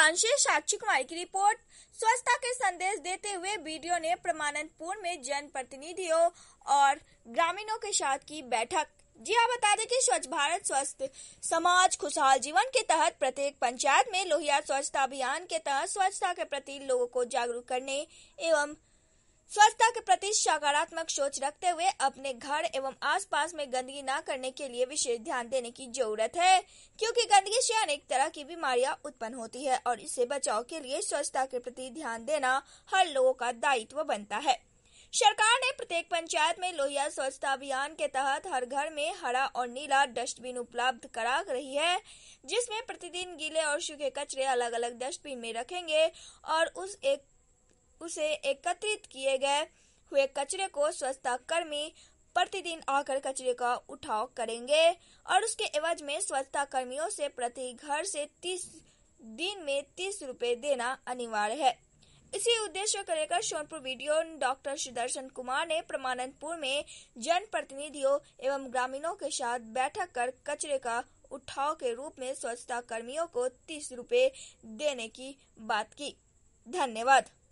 कांशी साक्षी कुमारी की रिपोर्ट। स्वच्छता के संदेश देते हुए वीडियो ने प्रमाननपुर में जनप्रतिनिधियों और ग्रामीणों के साथ की बैठक। जी हाँ, बता दें कि स्वच्छ भारत स्वस्थ समाज खुशहाल जीवन के तहत प्रत्येक पंचायत में लोहिया स्वच्छता अभियान के तहत स्वच्छता के प्रति लोगों को जागरूक करने एवं स्वच्छता के प्रति सकारात्मक सोच रखते हुए अपने घर एवं आसपास में गंदगी न करने के लिए विशेष ध्यान देने की जरूरत है, क्योंकि गंदगी से अनेक तरह की बीमारियां उत्पन्न होती है और इससे बचाव के लिए स्वच्छता के प्रति ध्यान देना हर लोगों का दायित्व बनता है। सरकार ने प्रत्येक पंचायत में लोहिया स्वच्छता अभियान के तहत हर घर में हरा और नीला डस्टबिन उपलब्ध करा रही है, जिसमें प्रतिदिन गीले और सूखे कचरे अलग अलग डस्टबिन में रखेंगे और उसे एकत्रित किए गए हुए कचरे को स्वच्छता कर्मी प्रतिदिन आकर कचरे का उठाव करेंगे और उसके एवज में स्वच्छता कर्मियों से प्रति घर से 30 दिन में 30 रुपए देना अनिवार्य है। इसी उद्देश्य को लेकर सोनपुर वीडियो डॉक्टर सुदर्शन कुमार ने प्रमाननपुर में जनप्रतिनिधियों एवं ग्रामीणों के साथ बैठक कर कचरे का उठाव के रूप में स्वच्छता कर्मियों को 30 रुपए देने की बात की। धन्यवाद।